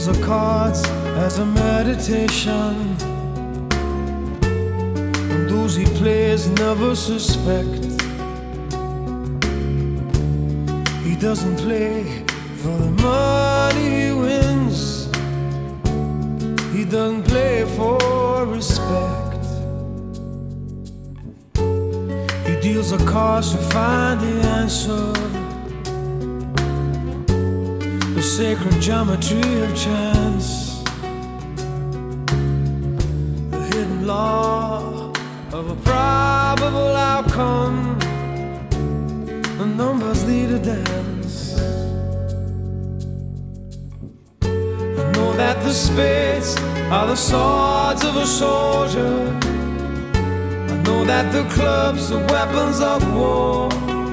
deals the cards as a meditation, and those he plays never suspect. He doesn't play for the money he wins, he doesn't play for respect. He deals the cards to find the answer, the sacred geometry of chance, the hidden law of a probable outcome. The numbers lead a dance. I know that the spades are the swords of a soldier, I know that the clubs are weapons of war,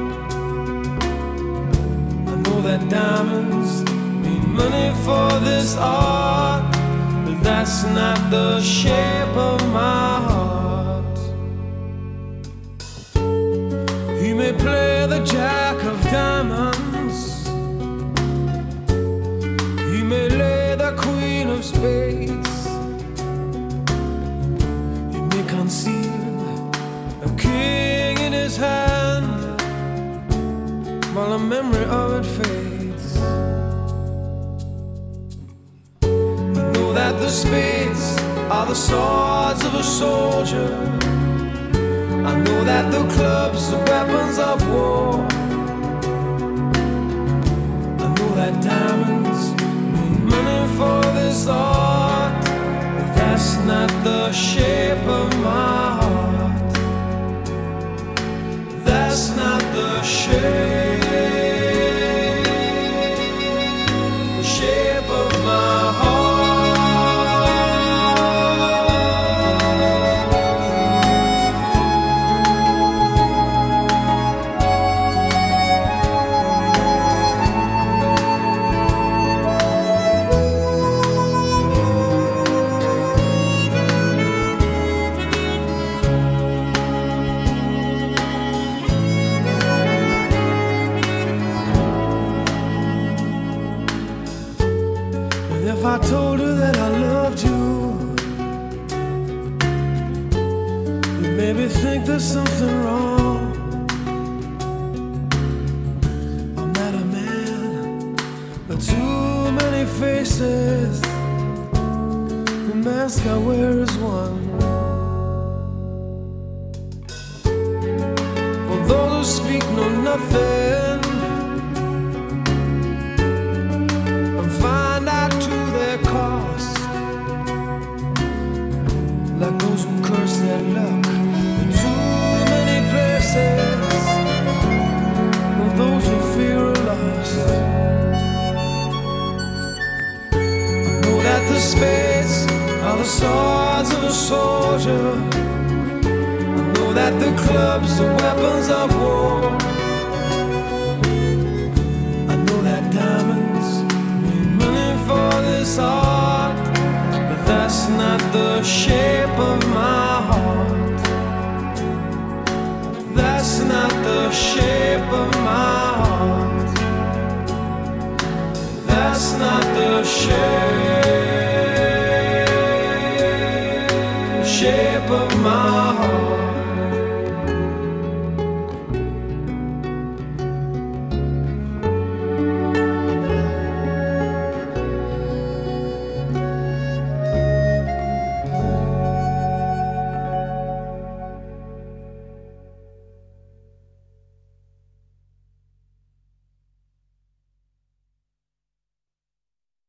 I know that diamonds mean money for this art, but that's not the shape of my heart. He may play the jack of diamonds, he may lay the queen of spades, he may conceal a king in his hand while the memory of it fades. I know that the spades are the swords of a soldier, I know that the clubs are weapons of war, I know that diamonds mean money for this art, but that's not the shape of my heart. That's not the shape of my heart. If I told her that I loved you, you'd maybe think there's something wrong. I'm not a man with too many faces, the mask I wear is one. For those who speak know nothing and find out to their cost, like those who curse their luck in too many places, or those who fear are lost. I know that the spades are the swords of a soldier, I know that the clubs are weapons of war, I know that diamonds mean money for this art, but that's not the shape of my